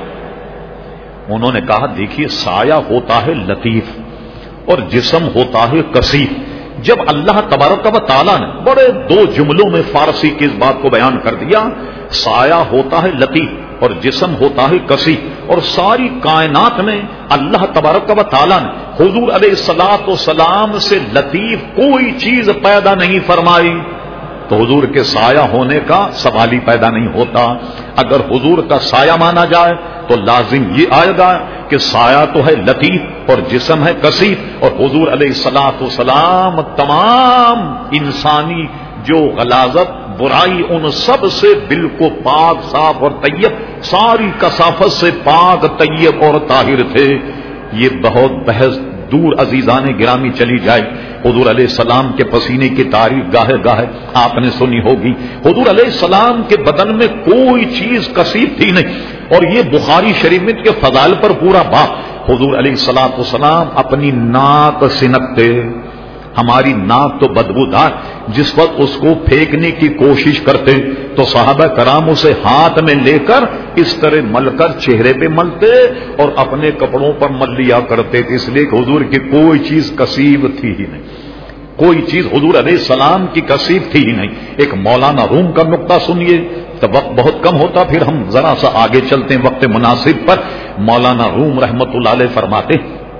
انہوں نے کہا دیکھیے سایہ ہوتا ہے لطیف اور جسم ہوتا ہے کثیف. جب اللہ تبارک و تعالیٰ نے بڑے دو جملوں میں فارسی کی اس بات کو بیان کر دیا, سایہ ہوتا ہے لطیف اور جسم ہوتا ہے کثیف, اور ساری کائنات میں اللہ تبارک و تعالیٰ نے حضور علیہ الصلوۃ والسلام سے لطیف کوئی چیز پیدا نہیں فرمائی, تو حضور کے سایہ ہونے کا سوال ہی پیدا نہیں ہوتا. اگر حضور کا سایہ مانا جائے تو لازم یہ آئے گا کہ سایہ تو ہے لطیف اور جسم ہے کثیف, اور حضور علیہ الصلوۃ والسلام تمام انسانی جو غلاظت برائی ان سب سے بالکل پاک صاف اور طیب, ساری کثافت سے پاک طیب اور طاہر تھے. یہ بہت بحث دور عزیزان گرامی چلی جائے. حضور علیہ السلام کے پسینے کی تعریف گاہے گاہے آپ نے سنی ہوگی. حضور علیہ السلام کے بدن میں کوئی چیز کثیف تھی نہیں, اور یہ بخاری شریف میں کے فضائل پر پورا باب. حضور علیہ الصلوۃ والسلام اپنی ناک سنکتے, ہماری ناک تو بدبودار, جس وقت اس کو پھینکنے کی کوشش کرتے تو صحابہ کرام اسے ہاتھ میں لے کر اس طرح مل کر چہرے پہ ملتے اور اپنے کپڑوں پر مل لیا کرتے تھے, اس لیے کہ حضور کی کوئی چیز کثیف تھی ہی نہیں, کوئی چیز حضور علیہ السلام کی کثیف تھی ہی نہیں. ایک مولانا روم کا نقطہ سنیے, تو وقت بہت کم ہوتا, پھر ہم ذرا سا آگے چلتے ہیں وقت مناسب پر. مولانا روم رحمت اللہ علیہ فرماتے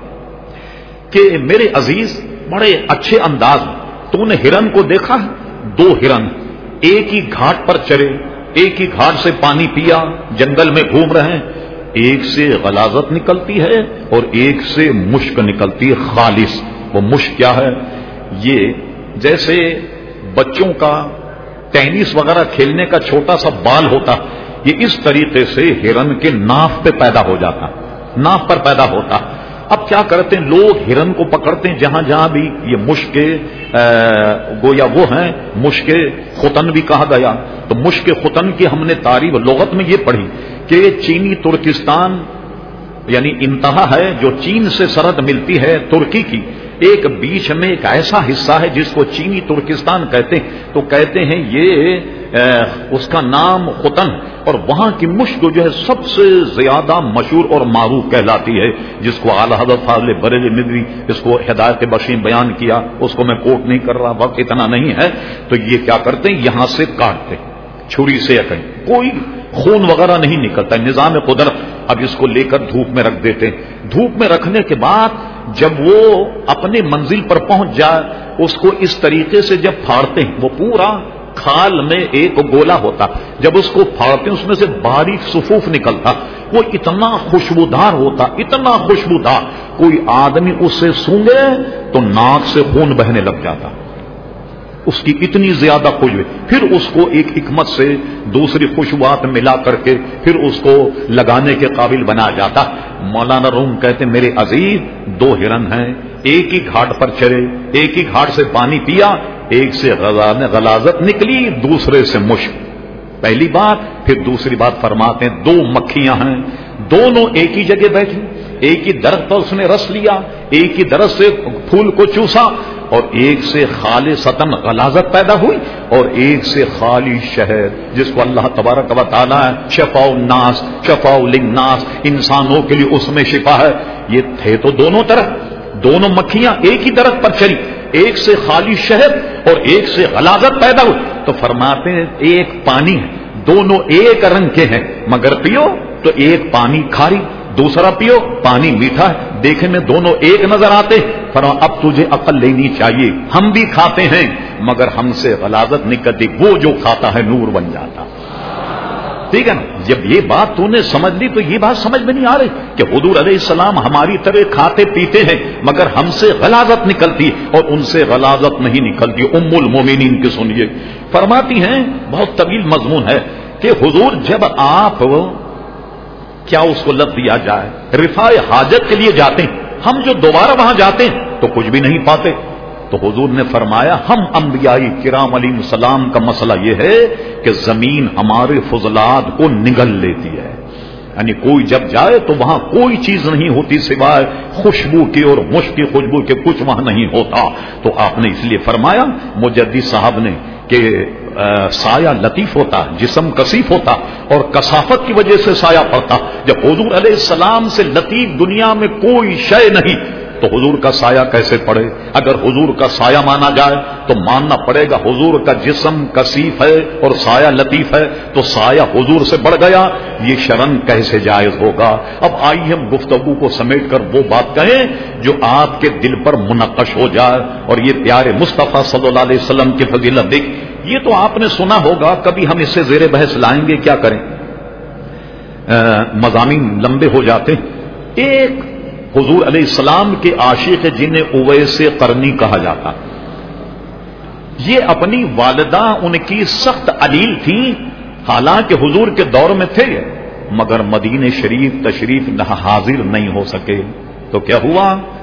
کہ میرے عزیز بڑے اچھے انداز میں تو نے ہرن کو دیکھا ہے؟ دو ہرن ایک ہی گھاٹ پر چرے, ایک ہی گھاٹ سے پانی پیا, جنگل میں گھوم رہے ہیں. ایک سے غلاظت نکلتی ہے اور ایک سے مشک نکلتی ہے خالص. وہ مشک کیا ہے؟ یہ جیسے بچوں کا ٹینس وغیرہ کھیلنے کا چھوٹا سا بال ہوتا, یہ اس طریقے سے ہرن کے ناف پہ پیدا ہو جاتا, ناف پر پیدا ہوتا. اب کیا کرتے ہیں لوگ ہرن کو پکڑتے ہیں جہاں جہاں بھی یہ مشک گویا وہ ہیں, مشک ختن بھی کہا گیا. تو مشک ختن کی ہم نے تعریف لغت میں یہ پڑھی کہ چینی ترکستان یعنی انتہا ہے جو چین سے سرحد ملتی ہے ترکی کی, ایک بیچ میں ایک ایسا حصہ ہے جس کو چینی ترکستان کہتے ہیں. تو کہتے ہیں یہ اس کا نام ختن, اور وہاں کی مشک جو ہے سب سے زیادہ مشہور اور معروف کہلاتی ہے, جس کو اعلی حضرت فاضل بریلوی ندوی اس کو ہدایت بخشیں بیان کیا, اس کو میں کوٹ نہیں کر رہا, وقت اتنا نہیں ہے. تو یہ کیا کرتے ہیں یہاں سے کاٹتے چھری سے, یا کہیں کوئی خون وغیرہ نہیں نکلتا, نظام قدرت. اب اس کو لے کر دھوپ میں رکھ دیتے, دھوپ میں رکھنے کے بعد جب وہ اپنے منزل پر پہنچ جائے اس کو اس طریقے سے جب پھاڑتے ہیں, وہ پورا کھال میں ایک گولا ہوتا, جب اس کو پھاڑتے ہیں اس میں سے باریک صفوف نکلتا, وہ اتنا خوشبودار ہوتا، اتنا خوشبودار، کوئی آدمی اس سے سونگے تو ناک سے خون بہنے لگ جاتا، اس کی اتنی زیادہ خوشبو. پھر اس کو ایک حکمت سے دوسری خوشبوات ملا کر کے پھر اس کو لگانے کے قابل بنا جاتا. مولانا روم کہتے میرے عزیز، دو ہرن ہیں، ایک ہی گھاٹ پر چرے، ایک ہی گھاٹ سے پانی پیا، ایک سے غلازت نکلی، دوسرے سے مشک. پہلی بات. پھر دوسری بات فرماتے ہیں دو مکھیاں ہیں، دونوں ایک ہی جگہ بیٹھی، ایک ہی درخت پر اس نے رس لیا، ایک ہی درخت سے پھول کو چوسا، اور ایک سے خالصتاً غلاظت پیدا ہوئی، اور ایک سے خالی شہد، جس کو اللہ تبارک و تعالی شفاء الناس شفاء للناس، انسانوں کے لیے اس میں شفا ہے. یہ تھے تو دونوں طرف، دونوں مکھیاں ایک ہی درخت پر چلی، ایک سے خالی شہد اور ایک سے غلاظت پیدا ہوئی. تو فرماتے ہیں ایک پانی ہے، دونوں ایک رنگ کے ہیں، مگر پیو تو ایک پانی کھاری، دوسرا پیو پانی میٹھا ہے، دیکھنے میں دونوں ایک نظر آتے. فرما اب تجھے عقل لینی چاہیے، ہم بھی کھاتے ہیں مگر ہم سے غلاظت نکلتی، وہ جو کھاتا ہے نور بن جاتا. ٹھیک ہے نا؟ جب یہ بات تو نے سمجھ لی تو یہ بات سمجھ میں نہیں آ رہی کہ حضور علیہ السلام ہماری طرح کھاتے پیتے ہیں مگر ہم سے غلاظت نکلتی اور ان سے غلاظت نہیں نکلتی. ام المومنین کی سنیے، فرماتی ہیں، بہت طویل مضمون ہے کہ حضور جب آپ کیا اس کو لفظ دیا جائے رفاع حاجت کے لیے جاتے ہیں، ہم جو دوبارہ وہاں جاتے ہیں تو کچھ بھی نہیں پاتے. تو حضور نے فرمایا ہم انبیاء کرام علیہ السلام کا مسئلہ یہ ہے کہ زمین ہمارے فضلات کو نگل لیتی ہے، یعنی کوئی جب جائے تو وہاں کوئی چیز نہیں ہوتی سوائے خوشبو کی اور مشک کی خوشبو کے، کچھ وہاں نہیں ہوتا. تو آپ نے اس لیے فرمایا مجدد صاحب نے کہ سایہ لطیف ہوتا، جسم کثیف ہوتا اور کثافت کی وجہ سے سایہ پڑتا. جب حضور علیہ السلام سے لطیف دنیا میں کوئی شے نہیں تو حضور کا سایہ کیسے پڑے؟ اگر حضور کا سایہ مانا جائے تو ماننا پڑے گا حضور کا جسم کثیف ہے اور سایہ لطیف ہے، تو سایہ حضور سے بڑھ گیا، یہ شرن کیسے جائز ہوگا؟ اب آئیے ہم گفتگو کو سمیٹ کر وہ بات کہیں جو آپ کے دل پر منقش ہو جائے. اور یہ پیارے مصطفیٰ صلی اللہ علیہ وسلم کی فضیلت دیکھ، یہ تو آپ نے سنا ہوگا، کبھی ہم اس سے زیر بحث لائیں گے، کیا کریں، مضامین لمبے ہو جاتے. ایک حضور علیہ السلام کے عاشق جنہیں اویس قرنی کہا جاتا، یہ اپنی والدہ ان کی سخت علیل تھی، حالانکہ حضور کے دور میں تھے مگر مدینہ شریف تشریف نہ حاضر نہیں ہو سکے. تو کیا ہوا؟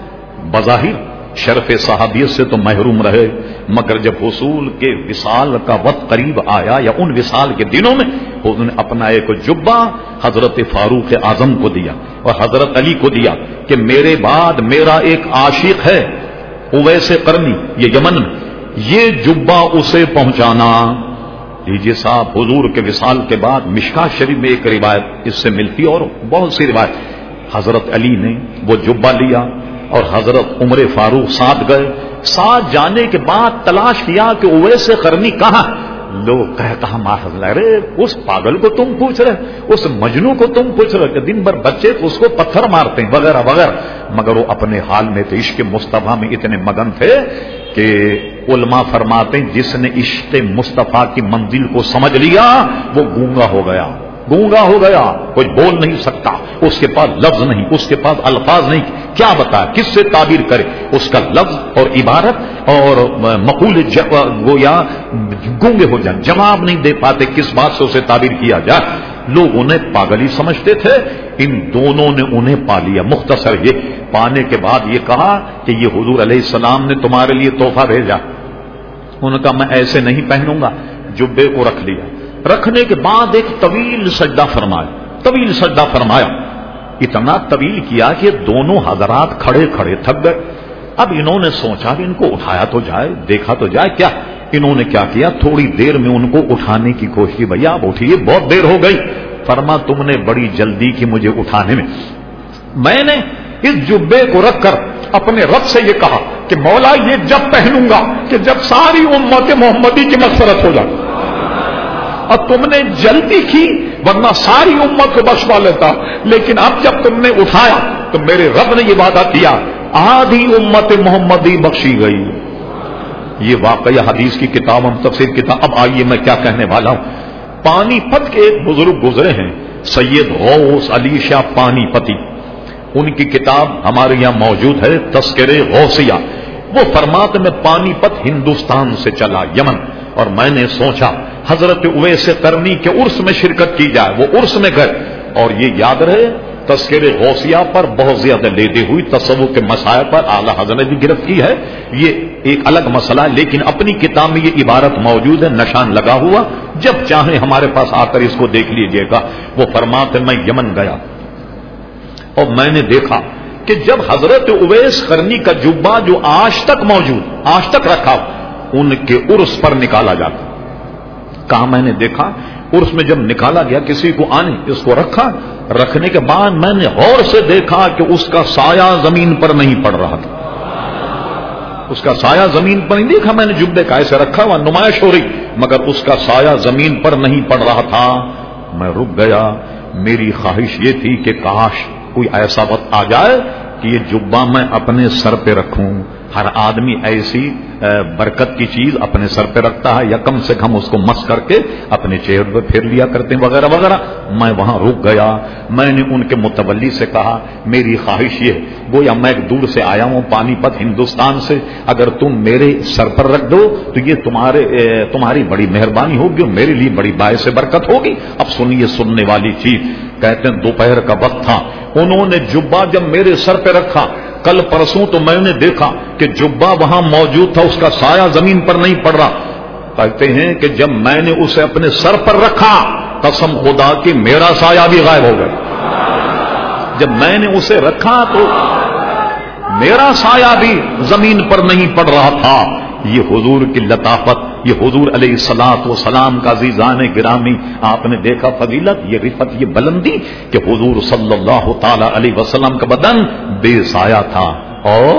بظاہر شرف صحابیت سے تو محروم رہے، مگر جب حصول کے وصال کا وقت قریب آیا یا ان وصال کے دنوں میں حضور نے اپنا ایک جبہ حضرت فاروق اعظم کو دیا اور حضرت علی کو دیا کہ میرے بعد میرا ایک عاشق ہے اویس قرنی، یہ یمن میں، یہ جبہ اسے پہنچانا. لیجیے صاحب، حضور کے وصال کے بعد مشکات شریف میں ایک روایت اس سے ملتی اور بہت سی روایت، حضرت علی نے وہ جبہ لیا اور حضرت عمر فاروق ساتھ گئے. ساتھ جانے کے بعد تلاش کیا کہ اویس قرنی کہاں؟ لوگ کہتا ہم ارے اس پاگل کو تم پوچھ رہے، اس مجنو کو تم پوچھ رہے کہ دن بھر بچے اس کو پتھر مارتے ہیں وغیرہ وغیرہ. مگر وہ اپنے حال میں تھے، عشق مصطفیٰ میں اتنے مگن تھے کہ علماء فرماتے ہیں جس نے عشق مصطفیٰ کی منزل کو سمجھ لیا وہ گونگا ہو گیا، گونگا ہو گیا، کچھ بول نہیں سکتا، اس کے پاس لفظ نہیں، اس کے پاس الفاظ نہیں، کیا بتائے، کس سے تعبیر کرے؟ اس کا لفظ اور عبارت اور مقول گویا گونگے ہو جائیں، جواب نہیں دے پاتے کس بات سے اسے تعبیر کیا جائے. لوگ انہیں پاگل ہی سمجھتے تھے، ان دونوں نے انہیں پا لیا. مختصر یہ پانے کے بعد یہ کہا کہ یہ حضور علیہ السلام نے تمہارے لیے تحفہ بھیجا. انہوں نے کہا میں ایسے نہیں پہنوں گا. جبے کو رکھ لیا، رکھنے کے بعد ایک طویل سجدہ فرمایا، طویل سجدہ فرمایا، اتنا طویل کیا کہ دونوں حضرات کھڑے کھڑے تھک گئے. اب انہوں نے سوچا کہ ان کو اٹھایا تو جائے، دیکھا تو جائے. کیا انہوں نے کیا کیا؟ تھوڑی دیر میں ان کو اٹھانے کی کوشش کی. بھیا آپ اٹھیے، بہت دیر ہو گئی. فرما تم نے بڑی جلدی کی مجھے اٹھانے میں. میں نے اس جبے کو رکھ کر اپنے رب سے یہ کہا کہ مولا یہ جب پہنوں گا کہ جب ساری امت محمدی کی مغفرت ہو جائے. اور تم نے جلدی کی ورنہ ساری امت کو بخشوا لیتا، لیکن اب جب تم نے اٹھایا تو میرے رب نے یہ وعدہ کیا آدھی امت محمدی بخشی گئی. یہ واقعہ حدیث کی کتاب ہم تفسیر کتاب. اب آئیے میں کیا کہنے والا ہوں. پانی پت کے ایک بزرگ گزرے ہیں، سید غوث علی شاہ پانی پتی، ان کی کتاب ہمارے یہاں موجود ہے تذکرہ غوثیہ. وہ فرماتے میں پانی پت ہندوستان سے چلا یمن، اور میں نے سوچا حضرت اویس قرنی کے عرس میں شرکت کی جائے. وہ عرس میں گئے، اور یہ یاد رہے تذکرہ غوثیہ پر بہت زیادہ لیتے ہوئی تصوف کے مسائل پر اعلی حضرت نے بھی گرفت کی ہے. یہ ایک الگ مسئلہ ہے، لیکن اپنی کتاب میں یہ عبارت موجود ہے، نشان لگا ہوا، جب چاہیں ہمارے پاس آ کر اس کو دیکھ لیجئے گا. وہ فرماتے میں یمن گیا اور میں نے دیکھا کہ جب حضرت اویس قرنی کا جبہ جو آج تک موجود، آج تک رکھا، ان کے عرس پر نکالا جاتا. کہاں میں نے دیکھا عرس میں جب نکالا گیا کسی کو آنے، اس کو رکھا، رکھنے کے بعد میں نے غور سے دیکھا کہ اس کا سایہ زمین پر نہیں پڑ رہا تھا. اس کا سایہ زمین پر نہیں دیکھا میں نے، جبے کا ایسے رکھا ہوا نمائش ہو رہی، مگر اس کا سایہ زمین پر نہیں پڑ رہا تھا. میں رک گیا. میری خواہش یہ تھی کہ کاش کوئی ایسا وقت آ جائے کہ یہ جبہ میں اپنے سر پہ رکھوں. ہر آدمی ایسی برکت کی چیز اپنے سر پہ رکھتا ہے، یا کم سے کم اس کو مس کر کے اپنے چہرے پہ پھیر لیا کرتے ہیں وغیرہ وغیرہ. میں وہاں رک گیا. میں نے ان کے متولی سے کہا میری خواہش یہ، گویا میں ایک دور سے آیا ہوں پانی پت ہندوستان سے، اگر تم میرے سر پر رکھ دو تو یہ تمہارے تمہاری بڑی مہربانی ہوگی اور میرے لیے بڑی باعث برکت ہوگی. اب سنیے سننے والی چیز. کہتے ہیں دوپہر کا وقت تھا، انہوں نے جبہ جب میرے سر پہ رکھا کل پرسوں، تو میں نے دیکھا کہ جبہ وہاں موجود تھا، اس کا سایہ زمین پر نہیں پڑ رہا. کہتے ہیں کہ جب میں نے اسے اپنے سر پر رکھا، قسم خدا کی میرا سایہ بھی غائب ہو گیا. جب میں نے اسے رکھا تو میرا سایہ بھی زمین پر نہیں پڑ رہا تھا. یہ حضور کی لطافت، یہ حضور علیہ الصلوۃ والسلام کا عزیزان گرامی، آپ نے دیکھا فضیلت، یہ رفت، یہ بلندی کہ حضور صلی اللہ تعالی علیہ وسلم کا بدن بے سایہ تھا. اور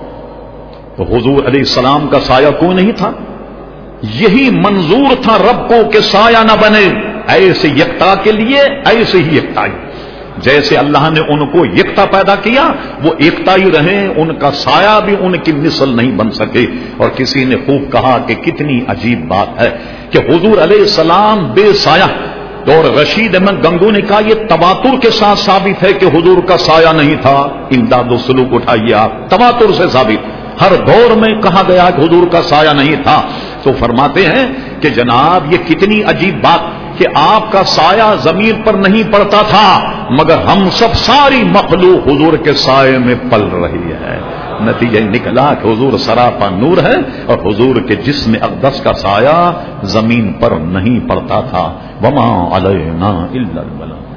حضور علیہ السلام کا سایہ کوئی نہیں تھا. یہی منظور تھا رب کو کہ سایہ نہ بنے، ایسے یکتا کے لیے ایسے ہی یکتائی. جیسے اللہ نے ان کو یکتا پیدا کیا، وہ ایکتا ہی رہے، ان کا سایہ بھی ان کی مثل نہیں بن سکے. اور کسی نے خوب کہا کہ کتنی عجیب بات ہے کہ حضور علیہ السلام بے سایہ. اور رشید احمد گنگو نے کہا یہ تواتر کے ساتھ ثابت ہے کہ حضور کا سایہ نہیں تھا. امداد و سلوک اٹھائیے آپ، تواتر سے ثابت، ہر دور میں کہا گیا کہ حضور کا سایہ نہیں تھا. تو فرماتے ہیں کہ جناب یہ کتنی عجیب بات کہ آپ کا سایہ زمین پر نہیں پڑتا تھا، مگر ہم سب ساری مخلوق حضور کے سائے میں پل رہی ہے. نتیجہ نکلا کہ حضور سراپا نور ہے، اور حضور کے جسم اقدس کا سایہ زمین پر نہیں پڑتا تھا. وما علینا الا البلاغ.